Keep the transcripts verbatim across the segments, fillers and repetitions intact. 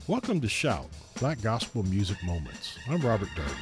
Welcome to Shout, Black Gospel Music Moments. I'm Robert Durden.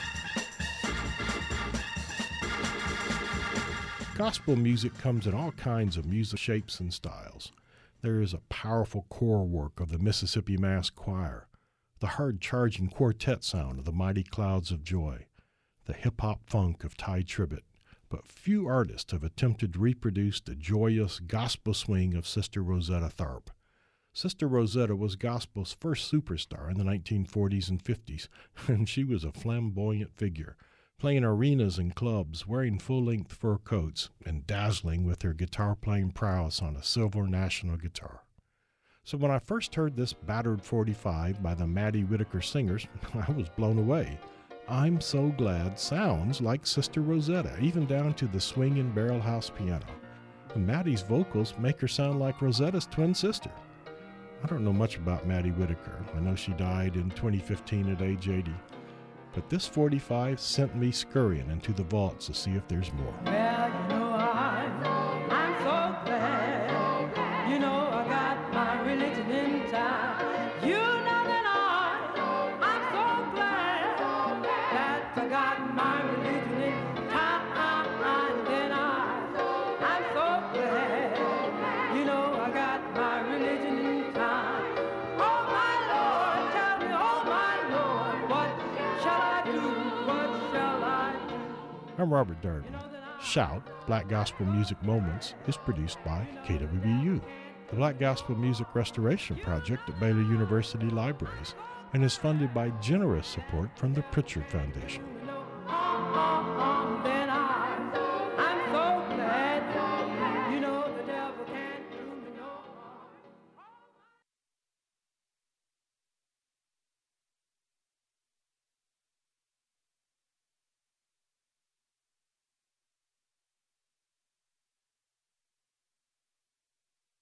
Gospel music comes in all kinds of music shapes and styles. There is a powerful core work of the Mississippi Mass Choir, the hard-charging quartet sound of the Mighty Clouds of Joy, the hip-hop funk of Ty Tribbett, but few artists have attempted to reproduce the joyous gospel swing of Sister Rosetta Tharpe. Sister Rosetta was gospel's first superstar in the nineteen forties and fifties, and she was a flamboyant figure, playing arenas and clubs, wearing full-length fur coats, and dazzling with her guitar-playing prowess on a silver National guitar. So when I first heard this battered forty-five by the Maddie Whitaker Singers, I was blown away. I'm So Glad sounds like Sister Rosetta, even down to the swinging barrelhouse piano. And Maddie's vocals make her sound like Rosetta's twin sister. I don't know much about Maddie Whitaker. I know she died in twenty fifteen at age eighty. But this forty-five sent me scurrying into the vaults to see if there's more. Well, you know, I'm, I'm so glad. You know, I got my religion in time. You know that I, I'm so glad that I got my religion in time. And then I, I'm so glad. You know, I got my religion in time. Oh, my Lord, tell me, oh, my Lord, what shall I do? What shall I do? I'm Robert Durden. Shout, Black Gospel Music Moments, is produced by K W B U, the Black Gospel Music Restoration Project at Baylor University Libraries, and is funded by generous support from the Pritchard Foundation.